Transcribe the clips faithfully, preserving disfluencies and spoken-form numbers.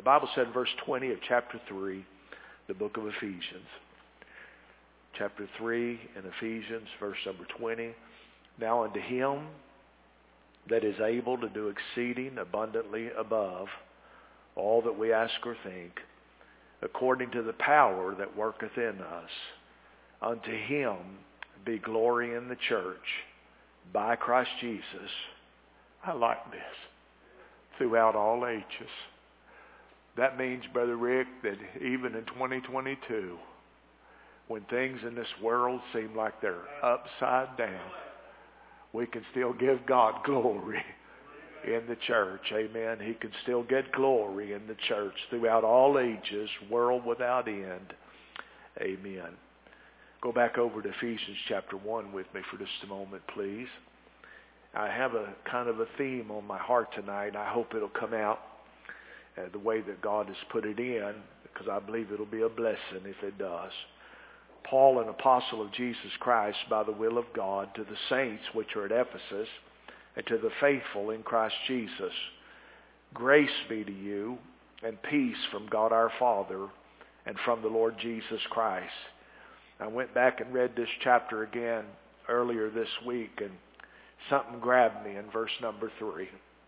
The Bible said in verse twenty of chapter three, the book of Ephesians. Chapter three in Ephesians, verse number twenty. Now unto him that is able to do exceeding abundantly above all that we ask or think, according to the power that worketh in us, unto him be glory in the church by Christ Jesus. I like this. Throughout all ages. That means, Brother Rick, that even in twenty twenty-two, when things in this world seem like they're upside down, we can still give God glory in the church. Amen. He can still get glory in the church throughout all ages, world without end. Amen. Go back over to Ephesians chapter one with me for just a moment, please. I have a kind of a theme on my heart tonight. I hope it'll come out uh, the way that God has put it in, because I believe it'll be a blessing if it does. Paul, an apostle of Jesus Christ, by the will of God, to the saints which are at Ephesus, and to the faithful in Christ Jesus, grace be to you, and peace from God our Father, and from the Lord Jesus Christ. I went back and read this chapter again earlier this week, and something grabbed me in verse number three.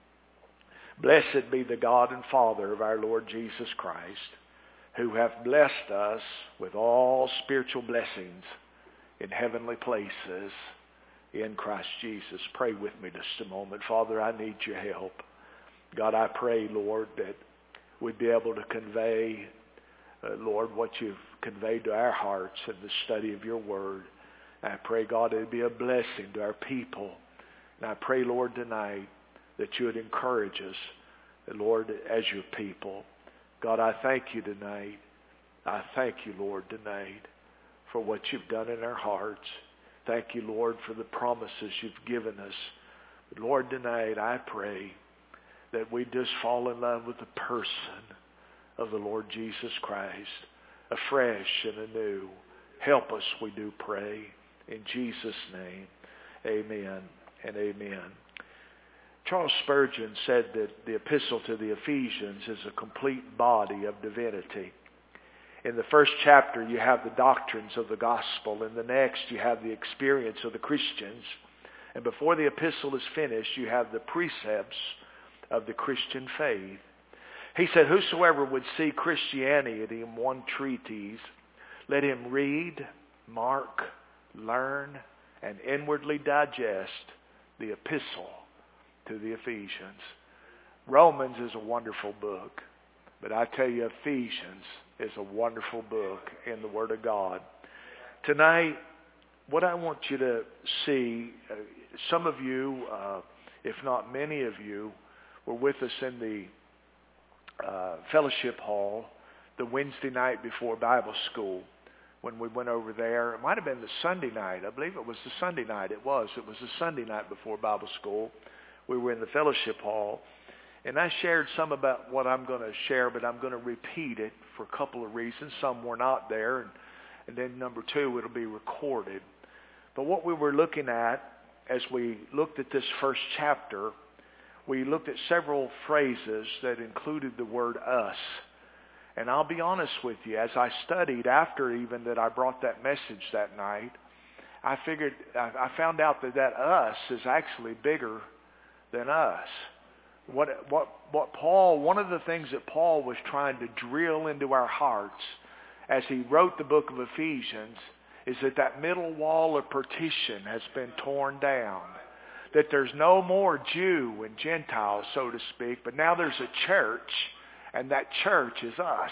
Blessed be the God and Father of our Lord Jesus Christ, who hath blessed us with all spiritual blessings in heavenly places in Christ Jesus. Pray with me just a moment. Father, I need your help. God, I pray, Lord, that we'd be able to convey, uh, Lord, what you've conveyed to our hearts in the study of your word. I pray, God, it'd be a blessing to our people. And I pray, Lord, tonight that you would encourage us, Lord, as your people. God, I thank you tonight. I thank you, Lord, tonight for what you've done in our hearts. Thank you, Lord, for the promises you've given us. But Lord, tonight I pray that we just fall in love with the person of the Lord Jesus Christ, afresh and anew. Help us, we do pray. In Jesus' name, amen and amen. Charles Spurgeon said that the epistle to the Ephesians is a complete body of divinity. In the first chapter, you have the doctrines of the gospel. In the next, you have the experience of the Christians. And before the epistle is finished, you have the precepts of the Christian faith. He said, whosoever would see Christianity in one treatise, let him read, mark, learn, and inwardly digest the epistle to the Ephesians. Romans is a wonderful book, but I tell you, Ephesians is a wonderful book in the Word of God. Tonight, what I want you to see, uh, some of you, uh, if not many of you, were with us in the uh, fellowship hall the Wednesday night before Bible school when we went over there. It might have been the Sunday night. I believe it was the Sunday night. It was. It was the Sunday night before Bible school. We were in the fellowship hall. And I shared some about what I'm going to share, but I'm going to repeat it for a couple of reasons. Some were not there. And, and then number two, it'll be recorded. But what we were looking at as we looked at this first chapter, we looked at several phrases that included the word us. And I'll be honest with you, as I studied after even that I brought that message that night, I figured, I found out that that us is actually bigger than us. What, what, what Paul, one of the things that Paul was trying to drill into our hearts as he wrote the book of Ephesians is that that middle wall of partition has been torn down. That there's no more Jew and Gentile, so to speak, but now there's a church, and that church is us.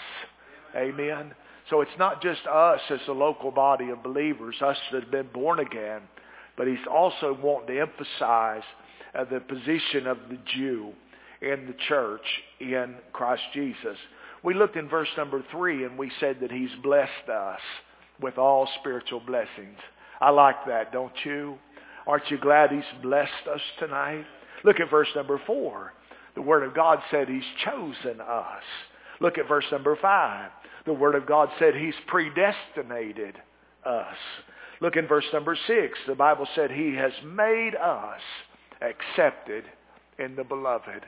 Amen. So it's not just us as a local body of believers, us that have been born again, but he's also wanting to emphasize uh, the position of the Jew in the church in Christ Jesus. We looked in verse number three and we said that he's blessed us with all spiritual blessings. I like that, don't you? Aren't you glad he's blessed us tonight? Look at verse number four. The Word of God said he's chosen us. Look at verse number five. The Word of God said he's predestinated us. Look in verse number six. The Bible said he has made us accepted in the beloved.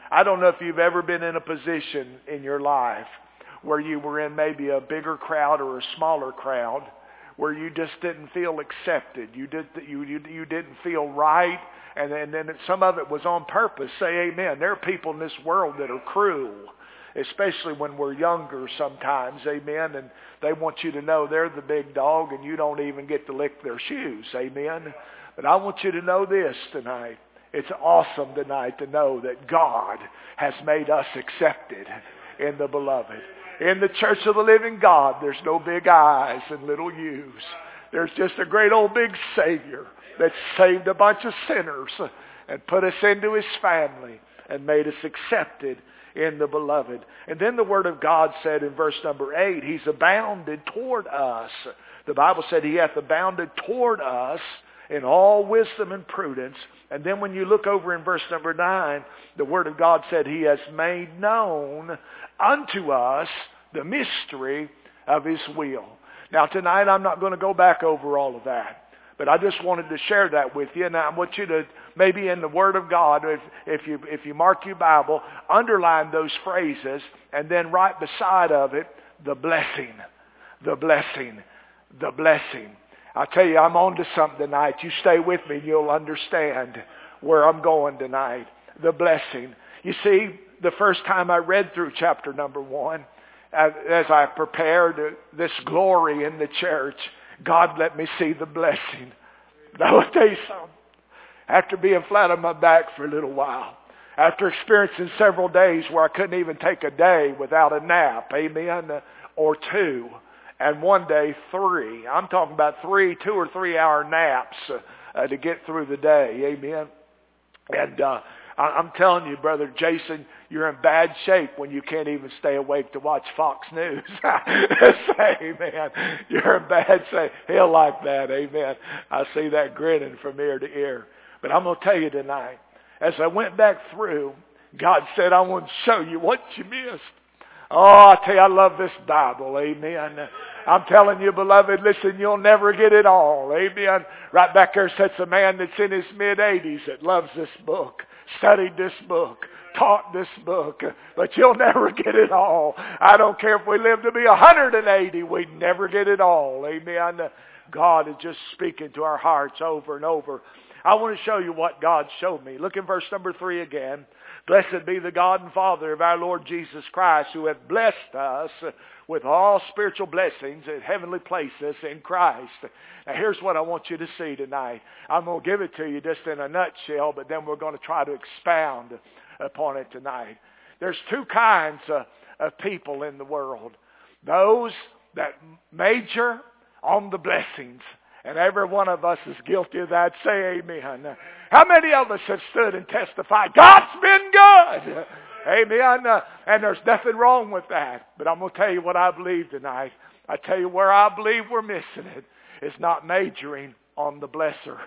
I don't know if you've ever been in a position in your life where you were in maybe a bigger crowd or a smaller crowd, where you just didn't feel accepted. You did you you, you didn't feel right, and, and then some of it was on purpose. Say amen. There are people in this world that are cruel, especially when we're younger sometimes, amen, and they want you to know they're the big dog and you don't even get to lick their shoes, amen. But I want you to know this tonight. It's awesome tonight to know that God has made us accepted in the beloved. In the church of the living God, there's no big I's and little U's. There's just a great old big Savior that saved a bunch of sinners and put us into His family and made us accepted in the beloved. And then the Word of God said in verse number eight, He's abounded toward us. The Bible said He hath abounded toward us in all wisdom and prudence. And then when you look over in verse number nine, the Word of God said He has made known unto us the mystery of His will. Now tonight I'm not going to go back over all of that, but I just wanted to share that with you. And I want you to, maybe in the Word of God, if, if you if you mark your Bible, underline those phrases, and then right beside of it, the blessing, the blessing, the blessing. I tell you, I'm on to something tonight. You stay with me and you'll understand where I'm going tonight. The blessing. You see, the first time I read through chapter number one, as I prepared this glory in the church, God let me see the blessing. But I will tell you something. After being flat on my back for a little while, after experiencing several days where I couldn't even take a day without a nap, amen, or two, and one day three. I'm talking about three, two or three hour naps uh, to get through the day, amen. And uh, I, I'm telling you, Brother Jason, you're in bad shape when you can't even stay awake to watch Fox News. Amen. You're in bad shape. He'll like that, amen. I see that grinning from ear to ear. But I'm going to tell you tonight, as I went back through, God said, I want to show you what you missed. Oh, I tell you, I love this Bible, amen. I'm telling you, beloved, listen, you'll never get it all, amen. Right back there sits a man that's in his mid-eighties that loves this book, studied this book, taught this book, but you'll never get it all. I don't care if we live to be one hundred eighty, we'd never get it all, amen. God is just speaking to our hearts over and over. I want to show you what God showed me. Look in verse number three again. Blessed be the God and Father of our Lord Jesus Christ, who hath blessed us with all spiritual blessings in heavenly places in Christ. Now here's what I want you to see tonight. I'm going to give it to you just in a nutshell, but then we're going to try to expound upon it tonight. There's two kinds of, of people in the world. Those that major on the blessings. And every one of us is guilty of that. Say amen. How many of us have stood and testified, God's been good? Amen. Uh, and there's nothing wrong with that. But I'm going to tell you what I believe tonight. I tell you where I believe we're missing it. It's not majoring on the blesser.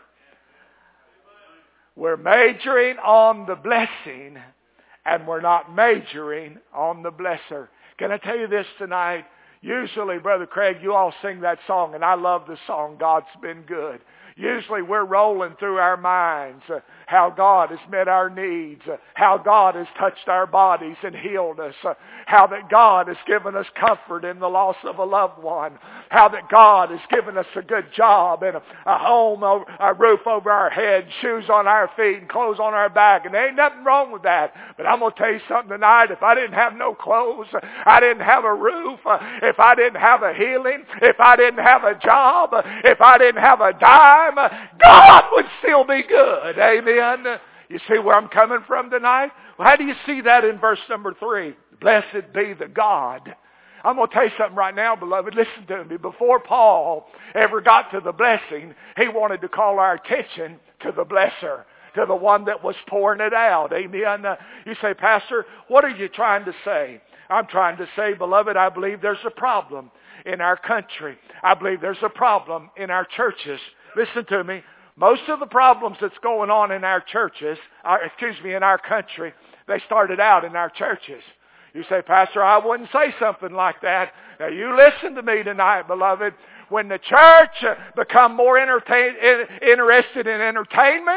We're majoring on the blessing, and we're not majoring on the blesser. Can I tell you this tonight? Usually, Brother Craig, you all sing that song, and I love the song, God's Been Good. Usually we're rolling through our minds uh, how God has met our needs, uh, how God has touched our bodies and healed us, uh, how that God has given us comfort in the loss of a loved one, how that God has given us a good job and a, a home, over, a roof over our head, shoes on our feet, and clothes on our back. And there ain't nothing wrong with that. But I'm going to tell you something tonight. If I didn't have no clothes, I didn't have a roof, uh, if I didn't have a healing, if I didn't have a job, if I didn't have a dime, God would still be good. Amen. You see where I'm coming from tonight? Well, how do you see that in verse number three? Blessed be the God. I'm going to tell you something right now, beloved. Listen to me. Before Paul ever got to the blessing, he wanted to call our attention to the blesser, to the one that was pouring it out. Amen. You say, Pastor, what are you trying to say? I'm trying to say, beloved, I believe there's a problem in our country. I believe there's a problem in our churches. Listen to me. Most of the problems that's going on in our churches, uh, excuse me, in our country, they started out in our churches. You say, Pastor, I wouldn't say something like that. Now you listen to me tonight, beloved. When the church become more entertain, in, interested in entertainment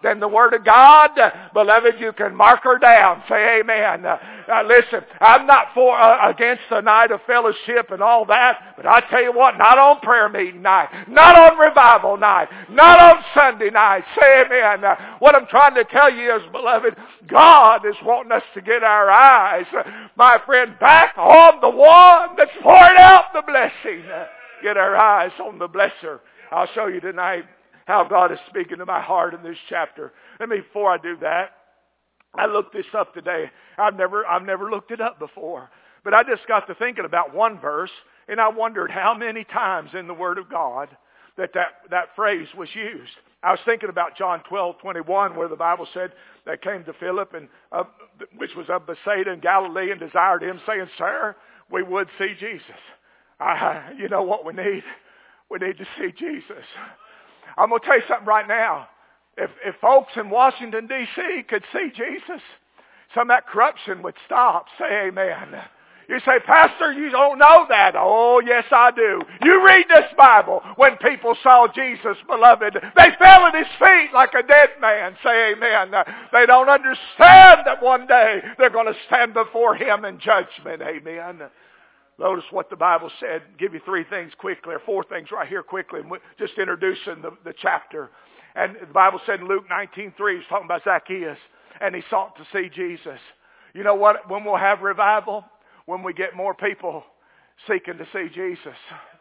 then the Word of God, beloved, you can mark her down. Say amen. Uh, uh, listen, I'm not for uh, against the night of fellowship and all that, but I tell you what, not on prayer meeting night, not on revival night, not on Sunday night. Say amen. Uh, what I'm trying to tell you is, beloved, God is wanting us to get our eyes, uh, my friend, back on the one that's pouring out the blessing. Uh, get our eyes on the blesser. I'll show you tonight how God is speaking to my heart in this chapter. Let me, before I do that, I looked this up today. I've never, I've never looked it up before. But I just got to thinking about one verse, and I wondered how many times in the Word of God that that, that phrase was used. I was thinking about John twelve twenty-one, where the Bible said they came to Philip, and uh, which was of Bethsaida in Galilee, and desired him, saying, Sir, we would see Jesus. Uh, you know what we need? We need to see Jesus. I'm going to tell you something right now. If, if folks in Washington, D C could see Jesus, some of that corruption would stop. Say amen. You say, Pastor, you don't know that. Oh, yes, I do. You read this Bible. When people saw Jesus, beloved, they fell at his feet like a dead man. Say amen. They don't understand that one day they're going to stand before him in judgment. Amen. Notice what the Bible said. Give you three things quickly, or four things right here quickly. Just introducing the, the chapter. And the Bible said in Luke nineteen three, he's talking about Zacchaeus, and he sought to see Jesus. You know what? When we'll have revival, when we get more people seeking to see Jesus.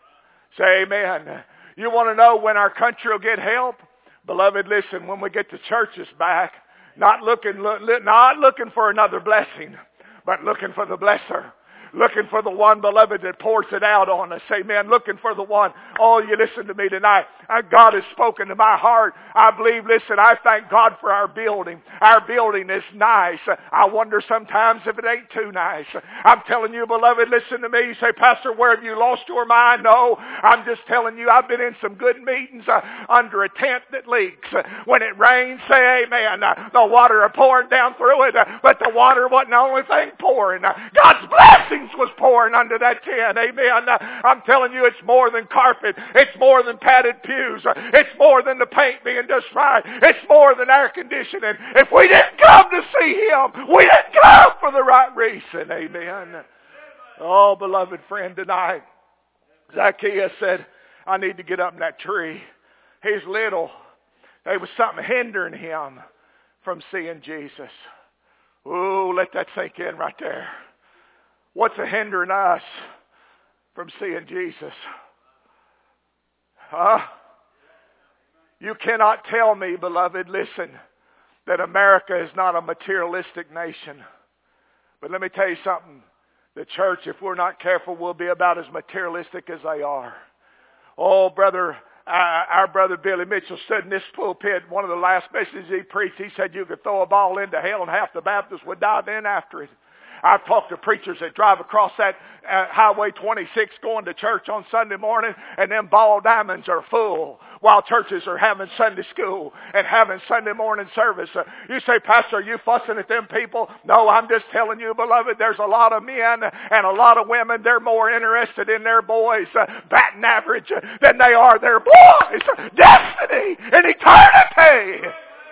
Say amen. You want to know when our country will get help? Beloved, listen, when we get the churches back, not looking, not looking for another blessing, but looking for the blesser. Looking for the one, beloved, that pours it out on us. Amen. Looking for the one. Oh, you listen to me tonight. God has spoken to my heart. I believe, listen, I thank God for our building. Our building is nice. I wonder sometimes if it ain't too nice. I'm telling you, beloved, listen to me. You say, Pastor, where have you lost your mind? No, I'm just telling you, I've been in some good meetings uh, under a tent that leaks. When it rains, say amen. Uh, the water are pouring down through it, uh, but the water wasn't the only thing pouring. Uh, God's blessing was pouring under that tent. Amen. I'm telling you, it's more than carpet. It's more than padded pews. It's more than the paint being just right. It's more than air conditioning. If we didn't come to see him, we didn't come for the right reason. Amen. Oh, beloved friend, tonight, Zacchaeus said, I need to get up in that tree. He's little. There was something hindering him from seeing Jesus. Oh, let that sink in right there. What's hindering us from seeing Jesus? Huh? You cannot tell me, beloved, listen, that America is not a materialistic nation. But let me tell you something. The church, if we're not careful, will be about as materialistic as they are. Oh, brother, uh, our brother Billy Mitchell stood in this pulpit. One of the last messages he preached, he said you could throw a ball into hell and half the Baptists would dive in after it. I've talked to preachers that drive across that uh, Highway twenty-six going to church on Sunday morning, and them ball diamonds are full while churches are having Sunday school and having Sunday morning service. Uh, you say, Pastor, are you fussing at them people? No, I'm just telling you, beloved, there's a lot of men and a lot of women, they're more interested in their boys' uh, batting average uh, than they are their boys' destiny and eternity.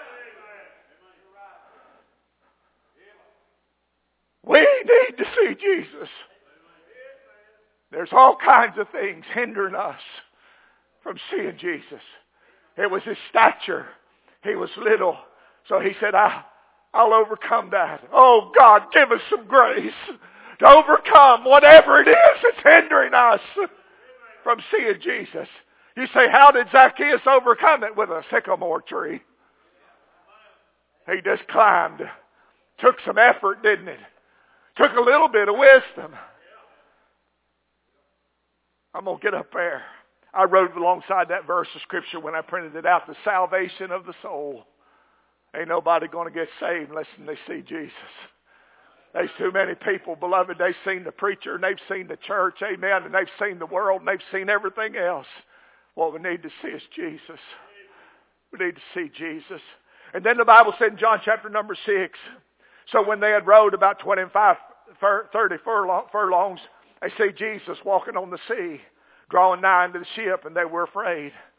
We need to see Jesus. There's all kinds of things hindering us from seeing Jesus. It was his stature. He was little. So he said, I, I'll overcome that. Oh, God, give us some grace to overcome whatever it is that's hindering us from seeing Jesus. You say, how did Zacchaeus overcome it? With a sycamore tree. He just climbed. Took some effort, didn't it? Took a little bit of wisdom. I'm going to get up there. I wrote alongside that verse of Scripture when I printed it out, the salvation of the soul. Ain't nobody going to get saved unless they see Jesus. There's too many people, beloved, they've seen the preacher and they've seen the church, amen, and they've seen the world and they've seen everything else. What we need to see is Jesus. We need to see Jesus. And then the Bible said in John chapter number six, so when they had rowed about twenty-five, thirty furlongs, they see Jesus walking on the sea, drawing nigh into the ship, and they were afraid.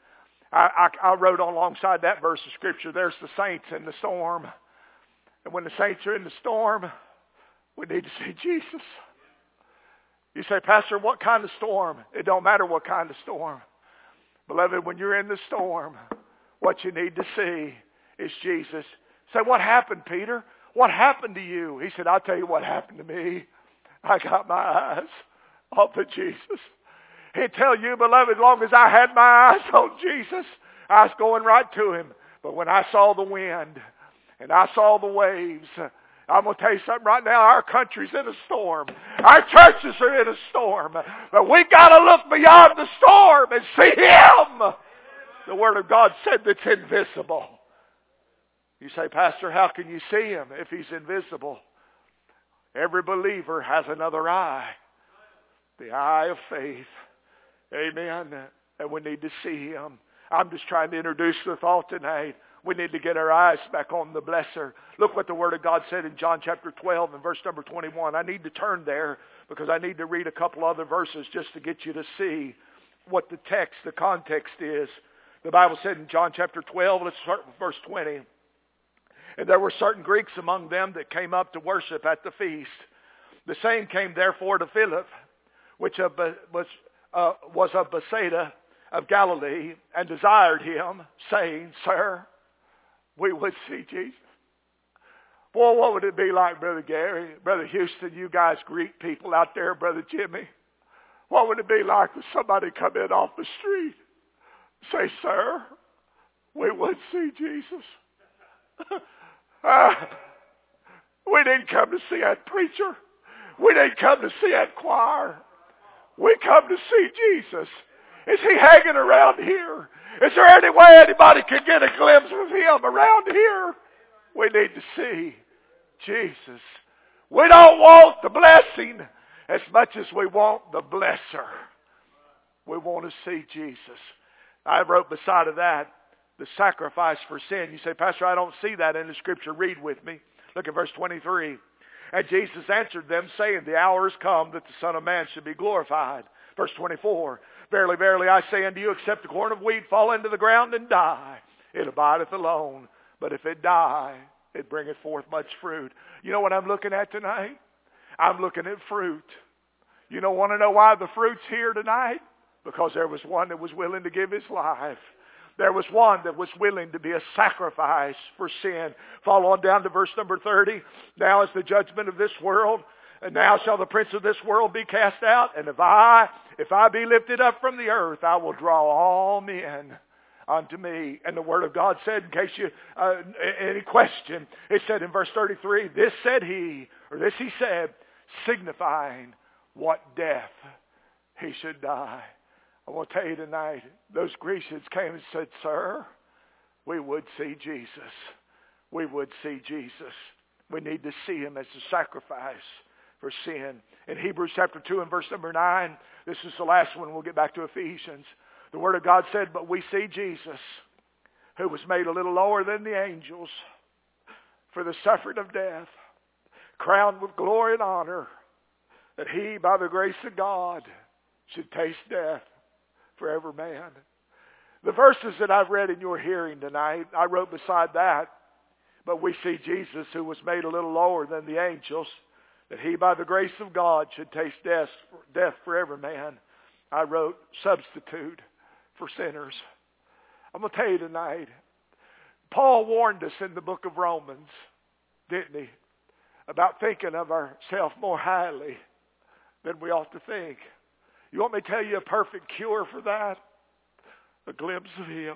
I, I, I wrote alongside that verse of Scripture, there's the saints in the storm. And when the saints are in the storm, we need to see Jesus. You say, Pastor, what kind of storm? It don't matter what kind of storm. Beloved, when you're in the storm, what you need to see is Jesus. Say, what happened, Peter? What happened to you? He said, I'll tell you what happened to me. I got my eyes off of Jesus. He'd tell you, beloved, as long as I had my eyes on Jesus, I was going right to him. But when I saw the wind and I saw the waves, I'm going to tell you something right now. Our country's in a storm. Our churches are in a storm. But we got to look beyond the storm and see him. The Word of God said that's invisible. You say, Pastor, how can you see him if he's invisible? Every believer has another eye. The eye of faith. Amen. And we need to see him. I'm just trying to introduce the thought tonight. We need to get our eyes back on the blesser. Look what the Word of God said in John chapter twelve and verse number twenty-one. I need to turn there because I need to read a couple other verses just to get you to see what the text, the context is. The Bible said in John chapter twelve, let's start with verse twenty. And there were certain Greeks among them that came up to worship at the feast. The same came therefore to Philip, which of, was, uh, was of Bethsaida of Galilee, and desired him, saying, Sir, we would see Jesus. Boy, what would it be like, Brother Gary, Brother Houston, you guys Greek people out there, Brother Jimmy? What would it be like if somebody come in off the street, say, Sir, we would see Jesus? uh, we didn't come to see that preacher. We didn't come to see that choir. We come to see Jesus. Is he hanging around here? Is there any way anybody can get a glimpse of him around here? We need to see Jesus. We don't want the blessing as much as we want the blesser. We want to see Jesus. I wrote beside of that, the sacrifice for sin. You say, Pastor, I don't see that in the Scripture. Read with me. Look at verse twenty-three. And Jesus answered them, saying, the hour is come that the Son of Man should be glorified. Verse twenty-four. Verily, verily, I say unto you, except a corn of wheat fall into the ground and die, it abideth alone. But if it die, it bringeth forth much fruit. You know what I'm looking at tonight? I'm looking at fruit. You don't want to know why the fruit's here tonight? Because there was one that was willing to give his life. There was one that was willing to be a sacrifice for sin. Follow on down to verse number thirty. Now is the judgment of this world. And now shall the prince of this world be cast out. And if I, if I be lifted up from the earth, I will draw all men unto me. And the Word of God said, in case you, uh, any question, it said in verse thirty-three, this said he, or this he said, signifying what death he should die. I want to tell you tonight, those Grecians came and said, Sir, we would see Jesus. We would see Jesus. We need to see him as a sacrifice for sin. In Hebrews chapter two and verse number nine, this is the last one. We'll get back to Ephesians. The Word of God said, but we see Jesus, who was made a little lower than the angels for the suffering of death, crowned with glory and honor, that he, by the grace of God, should taste death for every man. The verses that I've read in your hearing tonight, I wrote beside that, but we see Jesus, who was made a little lower than the angels, that he, by the grace of God, should taste death, death for every man. I wrote, substitute for sinners. I'm going to tell you tonight, Paul warned us in the book of Romans, didn't he, about thinking of ourselves more highly than we ought to think. You want me to tell you a perfect cure for that? A glimpse of him.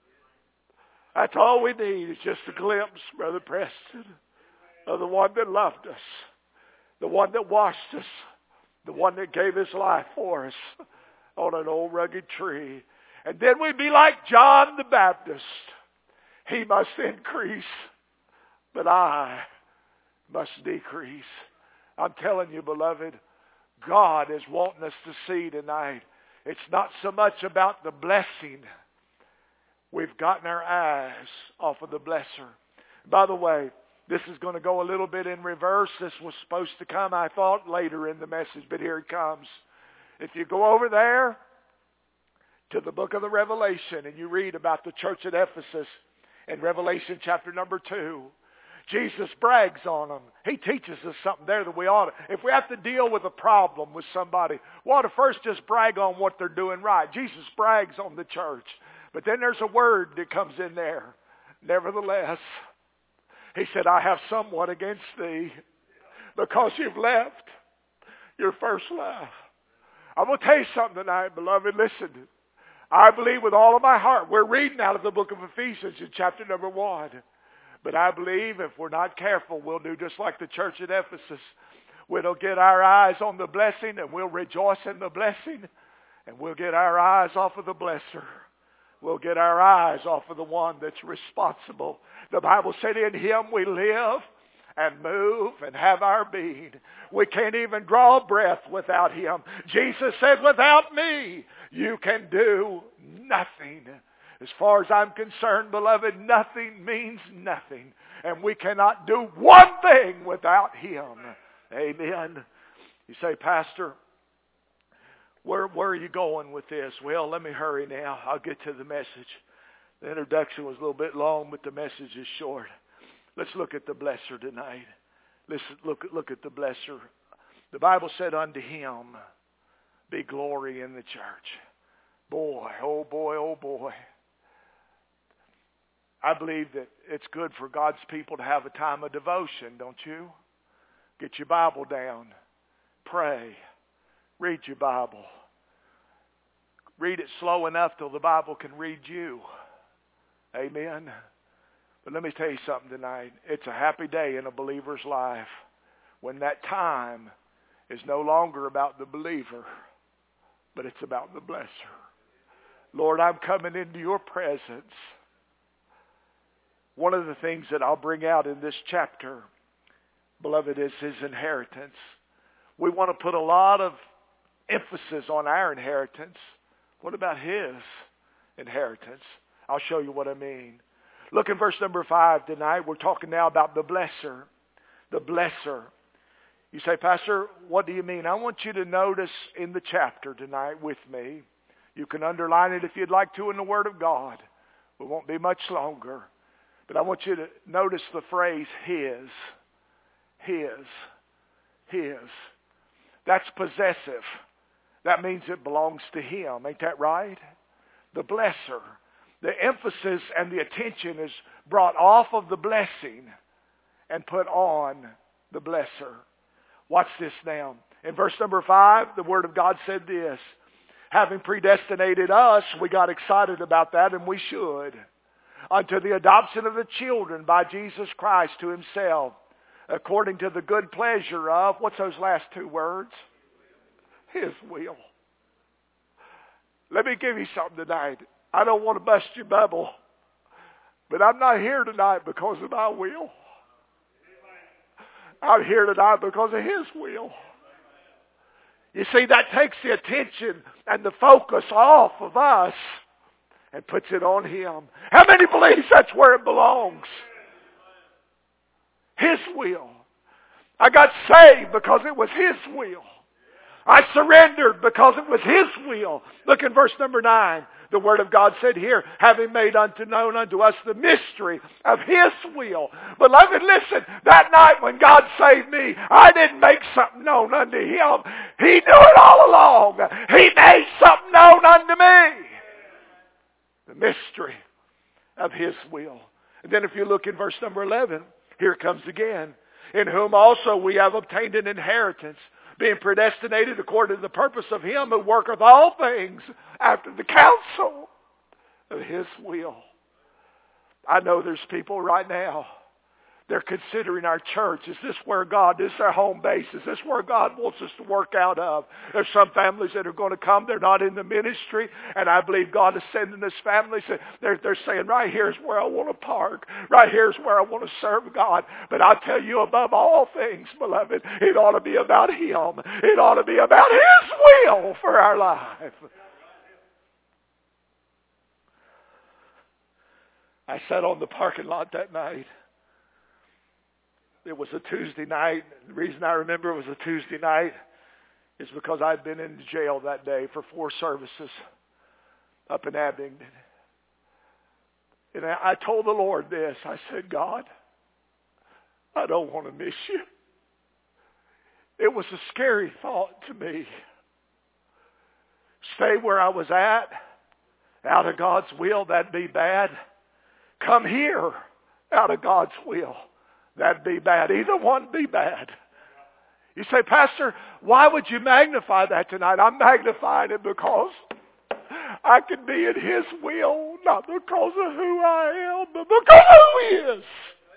That's all we need is just a glimpse, Brother Preston, of the one that loved us. The one that washed us. The one that gave his life for us on an old rugged tree. And then we'd be like John the Baptist. He must increase, but I must decrease. I'm telling you, beloved, God is wanting us to see tonight. It's not so much about the blessing. We've gotten our eyes off of the blesser. By the way, this is going to go a little bit in reverse. This was supposed to come, I thought, later in the message, but here it comes. If you go over there, to the book of the Revelation and you read about the church at Ephesus in Revelation chapter number two, Jesus brags on them. He teaches us something there that we ought to. If we have to deal with a problem with somebody, we ought to first just brag on what they're doing right. Jesus brags on the church. But then there's a word that comes in there. Nevertheless, he said, I have somewhat against thee because you've left your first love. I'm going to tell you something tonight, beloved. Listen, I believe with all of my heart. We're reading out of the book of Ephesians in chapter number one. But I believe if we're not careful, we'll do just like the church at Ephesus. We'll get our eyes on the blessing and we'll rejoice in the blessing. And we'll get our eyes off of the blesser. We'll get our eyes off of the one that's responsible. The Bible said in him we live and move and have our being. We can't even draw breath without him. Jesus said, without me, you can do nothing. As far as I'm concerned, beloved, nothing means nothing. And we cannot do one thing without him. Amen. You say, Pastor, where, where are you going with this? Well, let me hurry now. I'll get to the message. The introduction was a little bit long, but the message is short. Let's look at the blesser tonight. Let's look, look at the blesser. The Bible said unto him, be glory in the church. Boy, oh boy, oh boy. I believe that it's good for God's people to have a time of devotion, don't you? Get your Bible down. Pray. Read your Bible. Read it slow enough till the Bible can read you. Amen. But let me tell you something tonight. It's a happy day in a believer's life when that time is no longer about the believer, but it's about the blesser. Lord, I'm coming into your presence. One of the things that I'll bring out in this chapter, beloved, is his inheritance. We want to put a lot of emphasis on our inheritance. What about his inheritance? I'll show you what I mean. Look in verse number five tonight. We're talking now about the blesser. The blesser. You say, Pastor, what do you mean? I want you to notice in the chapter tonight with me. You can underline it if you'd like to in the Word of God. It won't be much longer. But I want you to notice the phrase, his. His. His. That's possessive. That means it belongs to him. Ain't that right? The blesser. The emphasis and the attention is brought off of the blessing and put on the blesser. Watch this now. In verse number five, the Word of God said this. Having predestinated us, we got excited about that, and we should. Unto the adoption of the children by Jesus Christ to himself, according to the good pleasure of, what's those last two words? His will. Let me give you something tonight. I don't want to bust your bubble, but I'm not here tonight because of my will. I'm here tonight because of his will. You see, that takes the attention and the focus off of us and puts it on him. How many believe that's where it belongs? His will. I got saved because it was his will. I surrendered because it was his will. Look in verse number nine. The Word of God said here, having made unto known unto us the mystery of his will. Beloved, listen, that night when God saved me, I didn't make something known unto him. He knew it all along. He made something known unto me. The mystery of his will. And then if you look in verse number eleven, here it comes again. In whom also we have obtained an inheritance, being predestinated according to the purpose of him who worketh all things after the counsel of his will. I know there's people right now, they're considering our church. Is this where God, is this our home base? Is this where God wants us to work out of? There's some families that are going to come. They're not in the ministry. And I believe God is sending us families. They're, they're saying, right here's where I want to park. Right here's where I want to serve God. But I tell you, above all things, beloved, it ought to be about him. It ought to be about his will for our life. I sat on the parking lot that night. It was a Tuesday night. The reason I remember it was a Tuesday night is because I'd been in jail that day for four services. up in Abingdon. And I, I told the Lord this. I said, God, I don't want to miss you. It was a scary thought to me. Stay where I was at, out of God's will, that'd be bad. Come here, out of God's will, that'd be bad. Either one be bad. You say, Pastor, why would you magnify that tonight? I'm magnifying it because I can be in His will, not because of who I am, but because of who He is.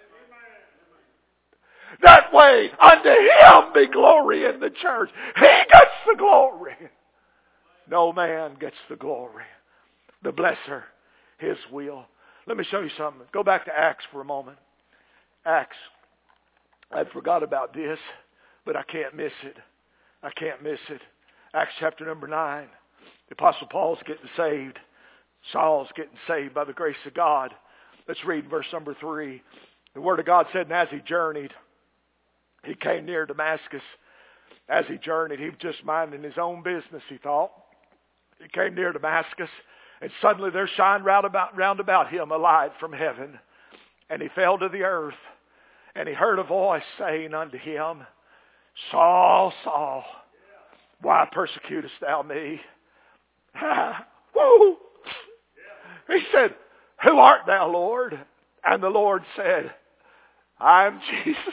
That way, unto Him be glory in the church. He gets the glory. No man gets the glory. The blesser, His will. Let me show you something. Go back to Acts for a moment. Acts. I forgot about this, but I can't miss it. I can't miss it. Acts chapter number nine. The Apostle Paul's getting saved. Saul's getting saved by the grace of God. Let's read verse number three. The Word of God said, and as he journeyed, he came near Damascus. As he journeyed, he was just minding his own business, he thought. He came near Damascus, and suddenly there shined round about, round about him a light from heaven. And he fell to the earth, and he heard a voice saying unto him, Saul, Saul, why persecutest thou me? Woo! He said, who art thou, Lord? And the Lord said, I am Jesus.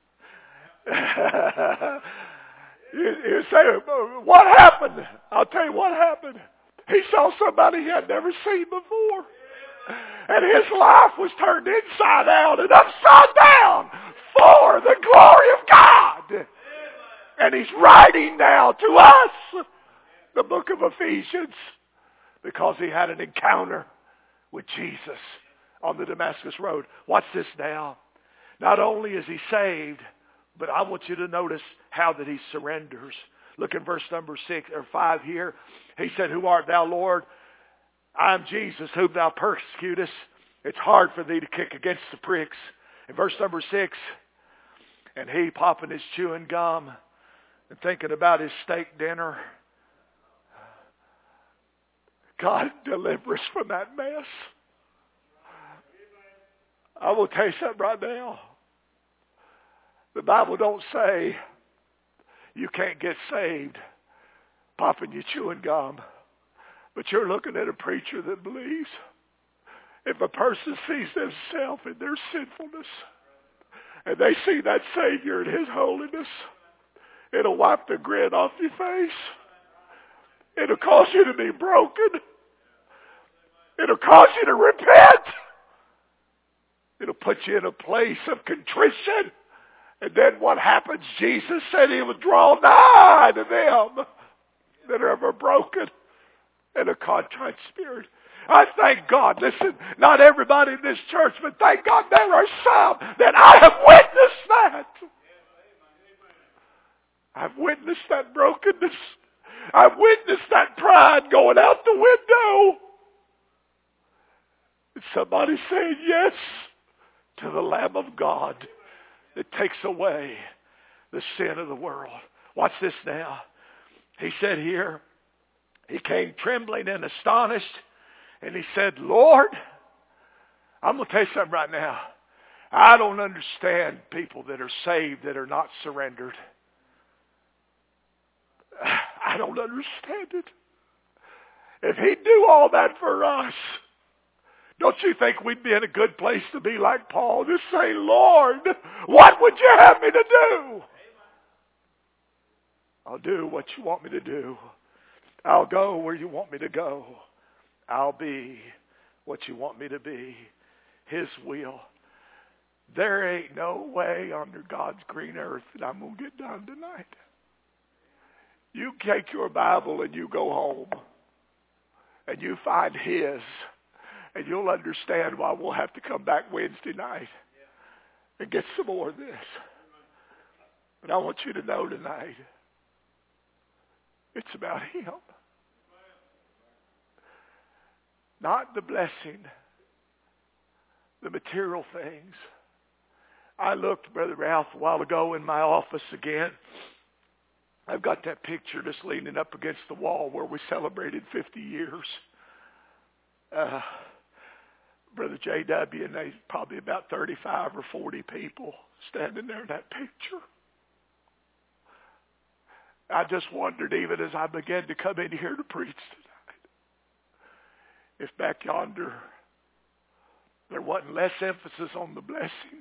you, you say, what happened? I'll tell you what happened. He saw somebody he had never seen before. And his life was turned inside out and upside down for the glory of God. And he's writing now to us the book of Ephesians because he had an encounter with Jesus on the Damascus Road. Watch this now. Not only is he saved, but I want you to notice how that he surrenders. Look in verse number six or five here. He said, who art thou, Lord? I am Jesus, whom thou persecutest. It's hard for thee to kick against the pricks. In verse number six, and he popping his chewing gum and thinking about his steak dinner. God deliver us from that mess. I will tell you something right now. The Bible don't say you can't get saved popping your chewing gum. But you're looking at a preacher that believes if a person sees themselves in their sinfulness and they see that Savior in His holiness, it'll wipe the grin off your face. It'll cause you to be broken. It'll cause you to repent. It'll put you in a place of contrition. And then what happens? Jesus said He would draw nigh to them that are ever broken and a contrite spirit. I thank God. Listen, not everybody in this church, but thank God there are some that I have witnessed that. I've witnessed that brokenness. I've witnessed that pride going out the window. And somebody saying yes to the Lamb of God that takes away the sin of the world. Watch this now. He said here, he came trembling and astonished, and he said, Lord, I'm going to tell you something right now. I don't understand people that are saved that are not surrendered. I don't understand it. If He'd do all that for us, don't you think we'd be in a good place to be like Paul? Just say, Lord, what would you have me to do? I'll do what you want me to do. I'll go where you want me to go. I'll be what you want me to be. His will. There ain't no way under God's green earth that I'm going to get done tonight. You take your Bible and you go home and you find His, and you'll understand why we'll have to come back Wednesday night and get some more of this. But I want you to know tonight, it's about Him. Not the blessing, the material things. I looked, Brother Ralph, a while ago in my office again. I've got that picture just leaning up against the wall where we celebrated fifty years. uh, Brother J W, and there's probably about thirty-five or forty people standing there in that picture. I just wondered, even as I began to come in here to preach tonight, if back yonder there wasn't less emphasis on the blessing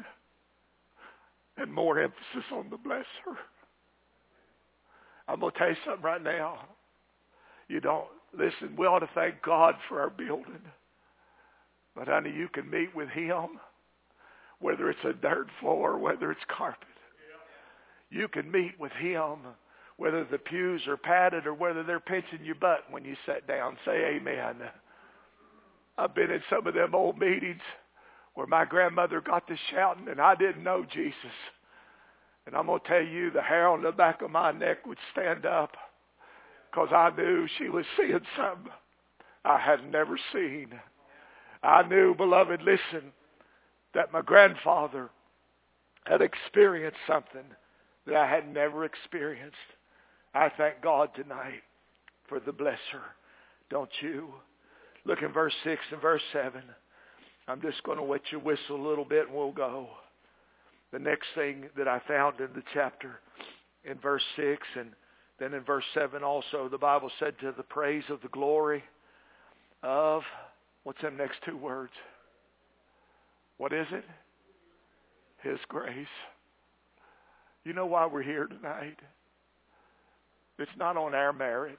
and more emphasis on the blesser. I'm going to tell you something right now. You don't, listen, we ought to thank God for our building. But honey, you can meet with him, whether it's a dirt floor, whether it's carpet. You can meet with him, whether the pews are padded or whether they're pinching your butt when you sit down. Say amen. I've been in some of them old meetings where my grandmother got to shouting and I didn't know Jesus. And I'm going to tell you, the hair on the back of my neck would stand up because I knew she was seeing something I had never seen. I knew, beloved, listen, that my grandfather had experienced something that I had never experienced. I thank God tonight for the blesser. Don't you? Look in verse six and verse seven. I'm just going to wet your whistle a little bit and we'll go. The next thing that I found in the chapter, in verse six and then in verse seven also, the Bible said, to the praise of the glory of, what's them next two words? What is it? His grace. You know why we're here tonight? It's not on our merit.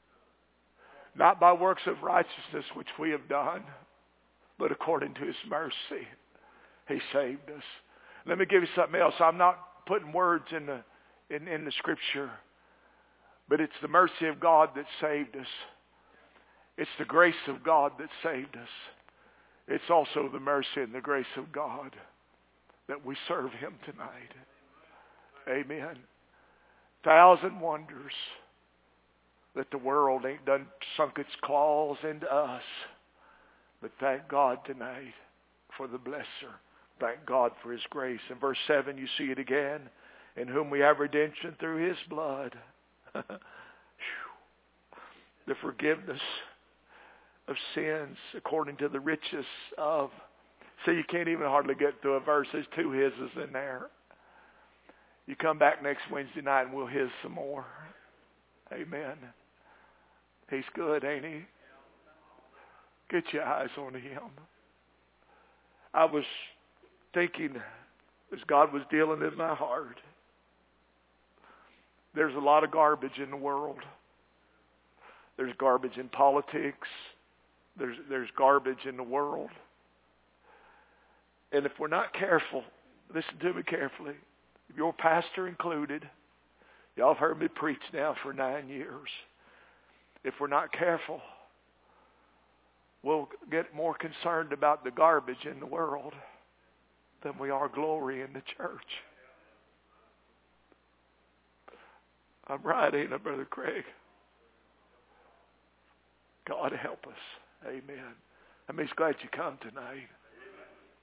Not by works of righteousness which we have done, but according to his mercy, he saved us. Let me give you something else. I'm not putting words in the in, in the scripture, but it's the mercy of God that saved us. It's the grace of God that saved us. It's also the mercy and the grace of God that we serve him tonight. Amen. Thousand wonders that the world ain't done sunk its claws into us. But thank God tonight for the blesser. Thank God for his grace. In verse seven, you see it again. In whom we have redemption through his blood. The forgiveness of sins according to the riches of. See, you can't even hardly get through a verse. There's two hises in there. You come back next Wednesday night and we'll hiss some more. Amen. He's good, ain't he? Get your eyes on him. I was thinking as God was dealing in my heart. There's a lot of garbage in the world. There's garbage in politics. There's, there's garbage in the world. And if we're not careful, listen to me carefully, your pastor included, y'all have heard me preach now for nine years. If we're not careful, we'll get more concerned about the garbage in the world than we are glory in the church. I'm right, ain't I, Brother Craig? God help us. Amen. I mean, he's glad you come tonight.